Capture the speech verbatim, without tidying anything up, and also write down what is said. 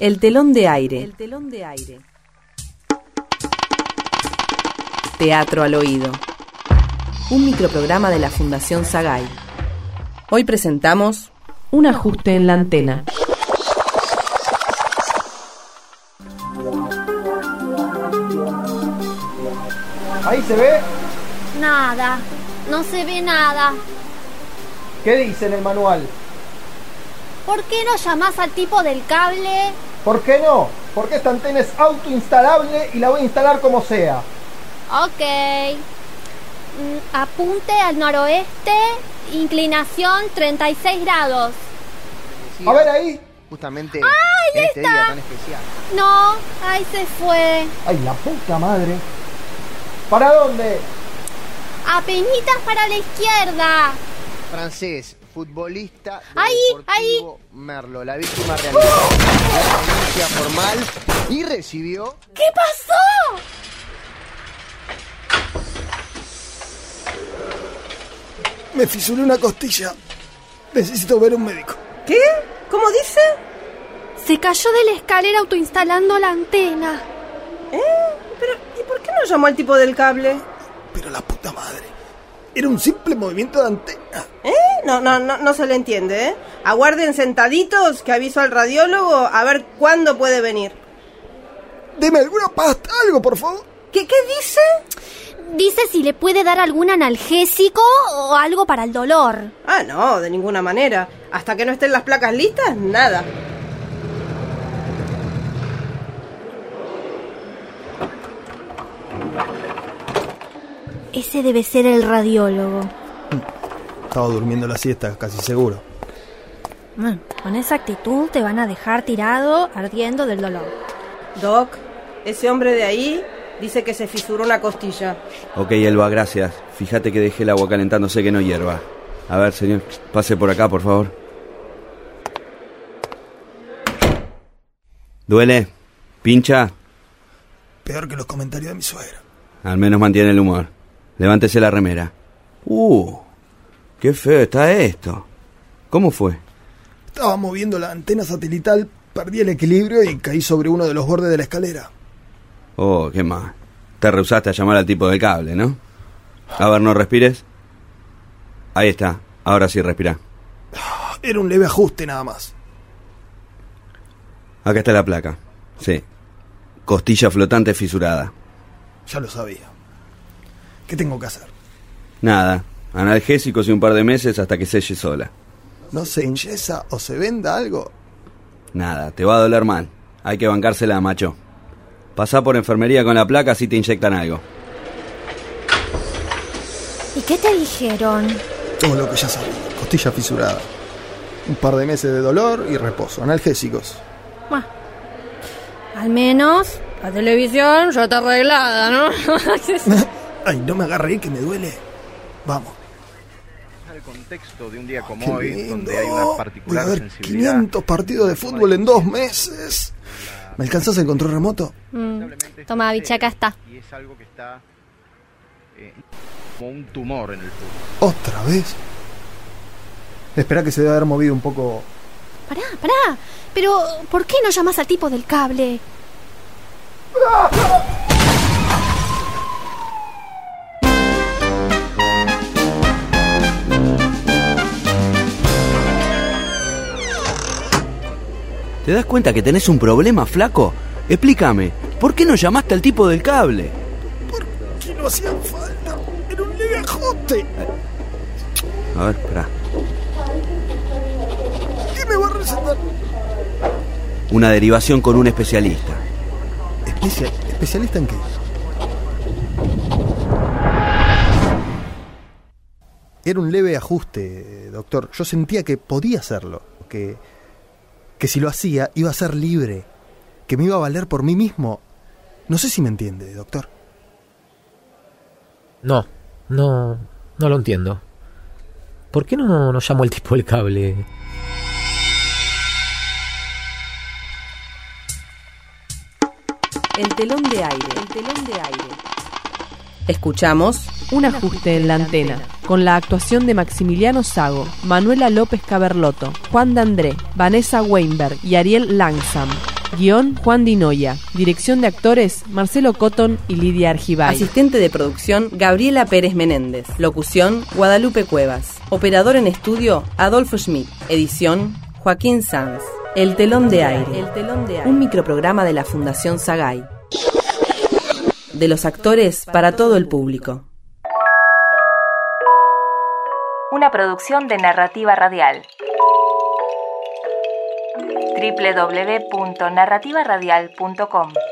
El telón de aire. El telón de aire. Teatro al oído. Un microprograma de la Fundación Sagay. Hoy presentamos Un ajuste en la antena. ¿Ahí se ve? Nada, no se ve nada. ¿Qué dice en el manual? ¿Por qué no llamás al tipo del cable? ¿Por qué no? Porque esta antena es autoinstalable y la voy a instalar como sea. Ok. Mm, apunte al noroeste, inclinación treinta y seis grados. A ver ahí. Justamente ¡Ay, en este está! día tan especial. No, ahí se fue. Ay, la puta madre. ¿Para dónde? Apenitas para la izquierda. Francés, futbolista del Ahí, Deportivo Merlo. La víctima realizó la denuncia formal y recibió... ¿Qué pasó? Me fisuré una costilla. Necesito ver a un médico. ¿Qué? ¿Cómo dice? Se cayó de la escalera autoinstalando la antena. ¿Eh? Pero, ¿y por qué no llamó al tipo del cable? Pero la puta madre. Era un simple movimiento de antena. ¿Eh? No, no, no, no se le entiende, ¿eh? Aguarden sentaditos que aviso al radiólogo a ver cuándo puede venir. Deme alguna pasta, algo, por favor. ¿Qué, qué dice? Dice si le puede dar algún analgésico o algo para el dolor. Ah, no, de ninguna manera. Hasta que no estén las placas listas, nada. Ese debe ser el radiólogo. Estaba durmiendo la siesta, casi seguro. Bueno, con esa actitud te van a dejar tirado, ardiendo del dolor. Doc, ese hombre de ahí dice que se fisuró una costilla. Ok, Elba, gracias. Fíjate que dejé el agua calentándose, que no hierva. A ver, señor, pase por acá, por favor. ¿Duele? ¿Pincha? Peor que los comentarios de mi suegra. Al menos mantiene el humor. Levántese la remera. Uh, qué feo está esto. ¿Cómo fue? Estaba moviendo la antena satelital, perdí el equilibrio y caí sobre uno de los bordes de la escalera. Oh, qué mal. Te rehusaste a llamar al tipo del cable, ¿no? A ver, no respires. Ahí está. Ahora sí respira. Era un leve ajuste nada más. Acá está la placa. Sí. Costilla flotante fisurada. Ya lo sabía. ¿Qué tengo que hacer? Nada. Analgésicos y un par de meses hasta que selle sola. ¿No se enyesa o se venda algo? Nada, te va a doler mal. Hay que bancársela, macho. Pasá por enfermería con la placa si te inyectan algo. ¿Y qué te dijeron? Todo lo que ya sabía. Costilla fisurada. Un par de meses de dolor y reposo. Analgésicos. Bueno, al menos la televisión ya está arreglada, ¿no? Ay, no me agarre que me duele. Vamos. El contexto de un día como Qué hoy, lindo. donde hay una particular Voy a ver sensibilidad. quinientos partidos de fútbol en dos meses. ¿Me alcanzas el control remoto? Mm. Toma, bicha, acá está. Y es algo que está eh, como un tumor en el fútbol. ¿Otra vez? Espera que se debe haber movido un poco. Pará, pará. Pero, ¿por qué no llamas al tipo del cable? ¿Te das cuenta que tenés un problema, flaco? Explícame, ¿por qué no llamaste al tipo del cable? Porque no hacía falta. Era un leve ajuste. A ver, espera. ¿Qué me va a recetar? Una derivación con un especialista. Especia- ¿Especialista en qué? Era un leve ajuste, doctor. Yo sentía que podía hacerlo. Que, que si lo hacía, iba a ser libre. Que me iba a valer por mí mismo. No sé si me entiende, doctor. No, no, no lo entiendo. ¿Por qué no nos llamó el tipo del cable? El telón de aire. El telón de aire. Escuchamos Un ajuste en la antena, con la actuación de Maximiliano Sago, Manuela López Caberlotto, Juan D'André, Vanessa Weinberg y Ariel Langsam. Guión Juan Dinoya. Dirección de actores Marcelo Cotton y Lidia Argibay. Asistente de producción Gabriela Pérez Menéndez. Locución Guadalupe Cuevas. Operador en estudio Adolfo Schmidt. Edición Joaquín Sanz. El telón de aire. El telón de aire. Un microprograma de la Fundación Sagay. De los actores para todo el público. Una producción de Narrativa Radial. doble u doble u doble u punto narrativa radial punto com